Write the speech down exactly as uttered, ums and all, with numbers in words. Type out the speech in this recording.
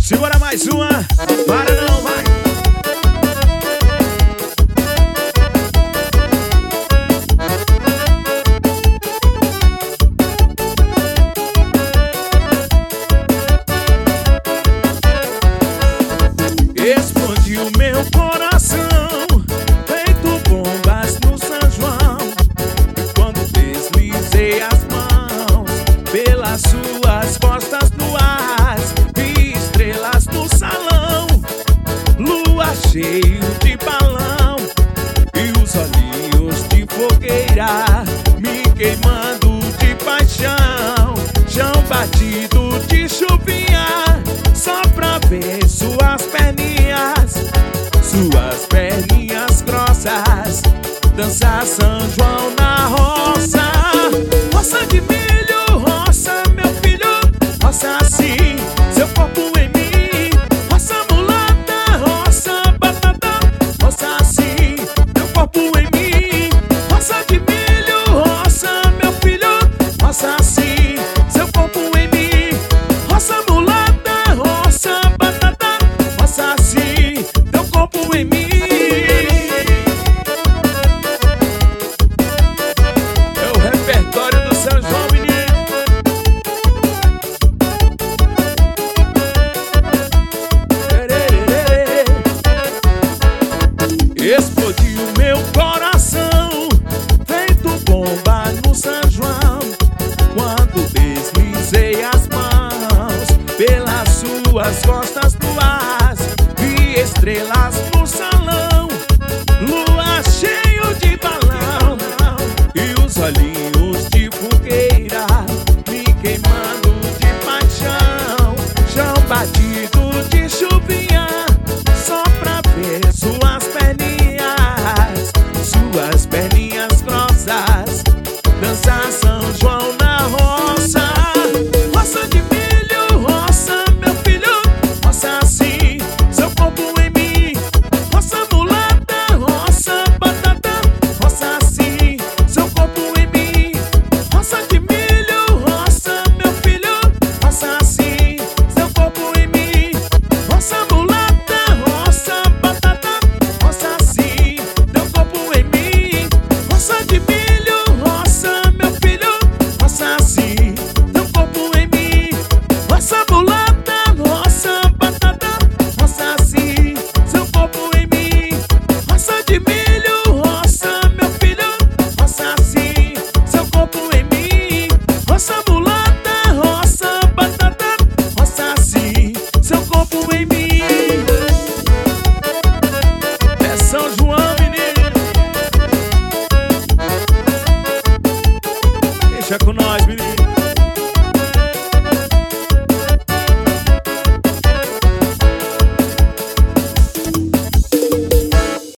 Segura mais uma, para não, vai. Explode o meu coração, feito bombas no São João. E quando deslizei as mãos pelas suas costas no ar, vi estrelas no salão, lua cheio de balão e os olhinhos de fogueira me queimando de paixão. Chão batido de chuvinha, só pra ver suas perninhas, suas perninhas grossas, dançar São João na roça. Roça de milho, roça meu filho, roça assim, seu corpo em mim. Roça mulata, roça batata, roça assim, meu corpo em mim. Roça de milho, roça meu filho, roça assim, seu corpo em mim. Roça mulata, roça batata, roça assim, teu corpo em mim. É o repertório do São João, menino. Explodiu meu coração, feito bomba no São João. Quando deslizei as mãos pelas suas costas no ar, vi estrelas no salão, lua cheio de balão e os olhinhos de fogueira me queimando de paixão. Chão batido de chuvinha, só pra ver suas perninhas, suas perninhas grossas, dançar São João na roça. Roça de milho, roça meu filho, roça assim, seu corpo em mim. Roça mulata, roça batata, roça assim, seu corpo em mim. Roça de milho, roça meu filho, roça assim, seu corpo em mim. Roça mulata, roça batata, roça assim, teu corpo em mim. Roça de milho, roça meu filho, roça assim, teu corpo em mim. Roça mulata, roça batata, roça assim, seu corpo em mim. Roça de milho, roça meu filho, roça assim, seu corpo em mim. Roça mulata, roça batata, roça assim, seu corpo em mim. É São João, menino. Deixa com nós.